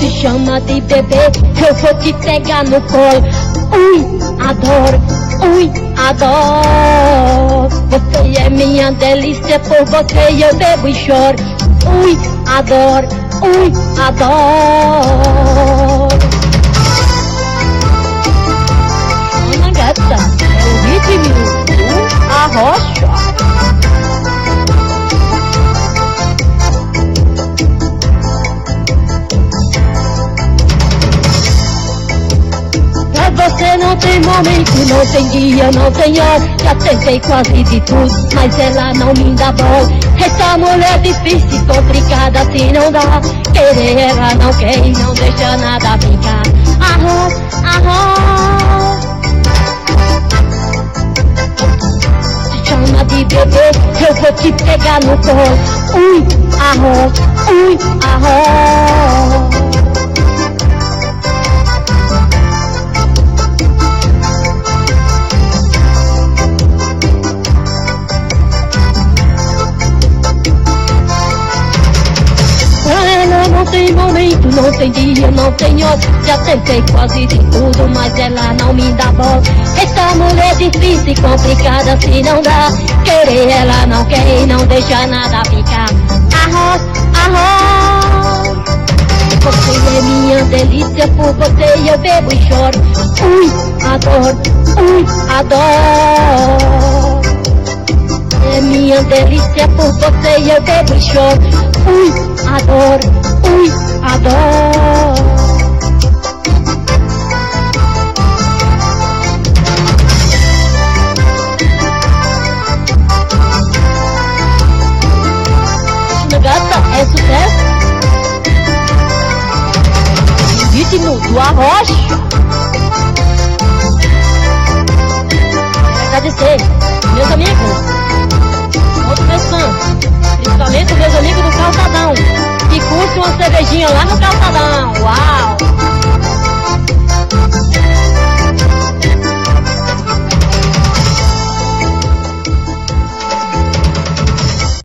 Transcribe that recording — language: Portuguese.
se chama de bebê, eu vou te pegar no colo. Ui, adoro, ui, adoro. Você é minha delícia, por você eu bebo e choro. Ui, adoro, ui, adoro. Ana gata, é o ritmo do arrocha. Você não tem momento, não tem dia, não tem hora. Já tentei quase de tudo, mas ela não me dá bola. Essa mulher difícil, complicada, assim não dá. Querer ela não quer e não deixa nada ficar. Arroz, arroz. Se chama de bebê, eu vou te pegar no colo. Ui, arroz, ui, arroz. Não tem momento, não tem dia, não tem hora. Já tentei quase de tudo, mas ela não me dá bola. Essa mulher difícil, complicada, assim não dá. Querer ela não quer e não deixa nada ficar. Arroz, arroz. Você é minha delícia, por você eu bebo e choro. Ui, adoro, ui, adoro. É minha delícia, por você eu bebo e choro. Ui, adoro, ui, adoro. Gata, é sucesso? Ritmo do arrocha. Quero agradecer, meus amigos, todos meus fãs, principalmente meus amigos do Calçadão, que curte uma cervejinha lá no Calçadão. Uau!